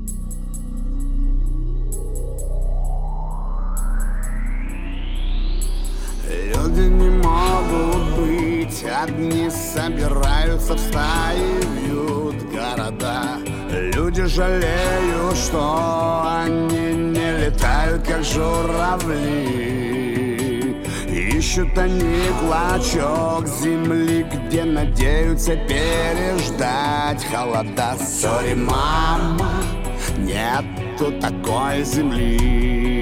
Люди не могут быть одни, собираются в стаи, вьют города. Люди жалеют, что они не летают, как журавли. Ищут они клочок земли, где надеются переждать холода. Сори, мама, нету такой земли.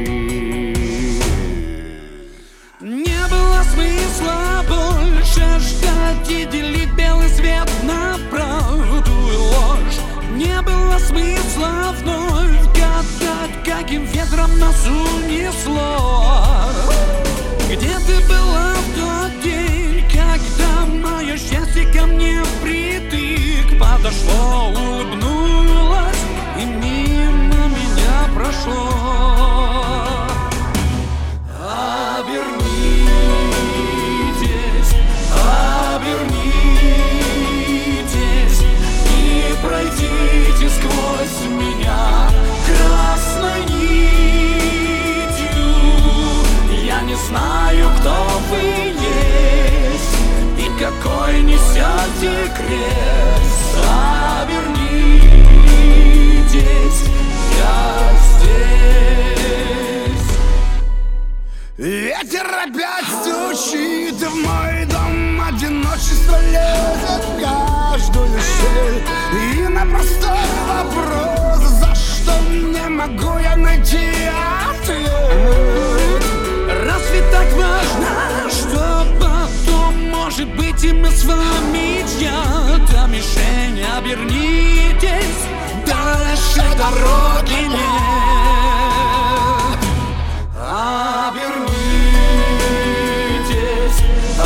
Не было смысла больше ждать и делить белый свет на правду и ложь. Не было смысла вновь гадать, каким ветром нас унесло. Где ты была в тот день, когда мое счастье ко мне впритык подошло, улыбнулась и мимо меня прошло? Обернитесь и пройдите сквозь меня красной нитью. Я не знаю, кто вы есть и какой несете крест. Обернитесь, я здесь. Ветер опять стучит в мой дом, одиночество лезет в каждую щель. И на простой вопрос, за что не могу я найти ответ. Разве так важно, что потом может быть и мы с вами чья-то мишень? Обернитесь, дальше дороги нет. Обернитесь,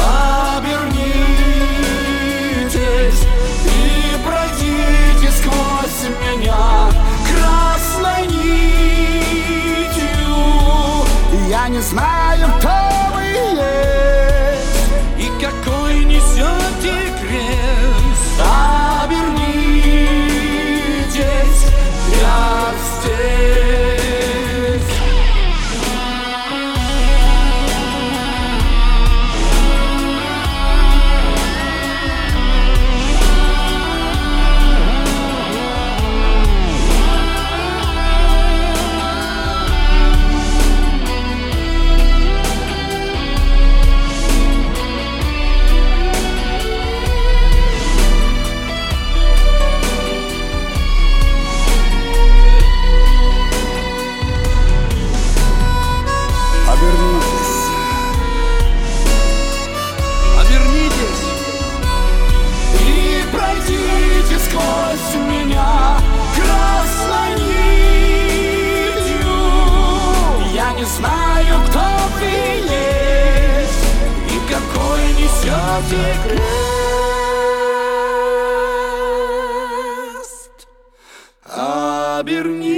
обернитесь и пройдите сквозь меня красной нитью. Я не знаю, кто вы есть и какой несете крест. Обернитесь, я здесь. Обернитесь и пройдите сквозь меня красной нитью. Я не знаю, кто вы есть и какой несете крест. Обернитесь.